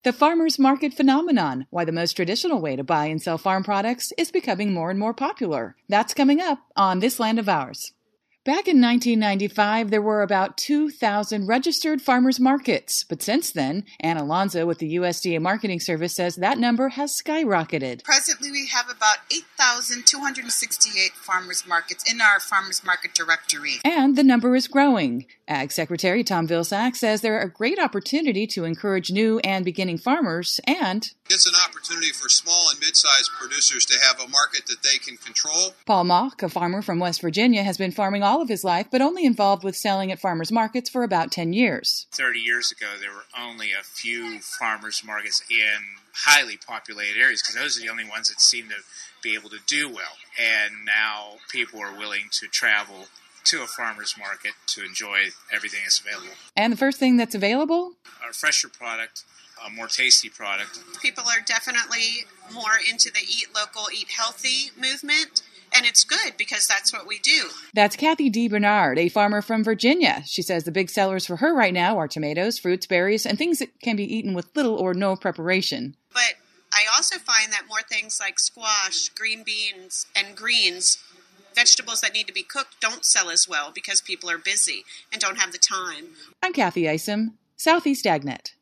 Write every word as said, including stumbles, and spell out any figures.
The farmers market phenomenon, why the most traditional way to buy and sell farm products is becoming more and more popular. That's coming up on This Land of Ours. Back in nineteen ninety-five, there were about two thousand registered farmers markets. But since then, Ann Alonzo with the U S D A Marketing Service says that number has skyrocketed. Presently, we have about eight thousand two hundred sixty-eight farmers markets in our farmers market directory. And the number is growing. Ag Secretary Tom Vilsack says they're a great opportunity to encourage new and beginning farmers, and it's an opportunity for small and mid-sized producers to have a market that they can control. Paul Mock, a farmer from West Virginia, has been farming all of his life, but only involved with selling at farmers markets for about ten years. thirty years ago, there were only a few farmers markets in highly populated areas because those are the only ones that seem to be able to do well. And now people are willing to travel to a farmer's market to enjoy everything that's available. And the first thing that's available? A fresher product, a more tasty product. People are definitely more into the eat local, eat healthy movement, and it's good because that's what we do. That's Kathy D. Bernard, a farmer from Virginia. She says the big sellers for her right now are tomatoes, fruits, berries, and things that can be eaten with little or no preparation. But I also find that more things like squash, green beans, and greens, vegetables that need to be cooked, don't sell as well because people are busy and don't have the time. I'm Kathy Isom, Southeast AgNet.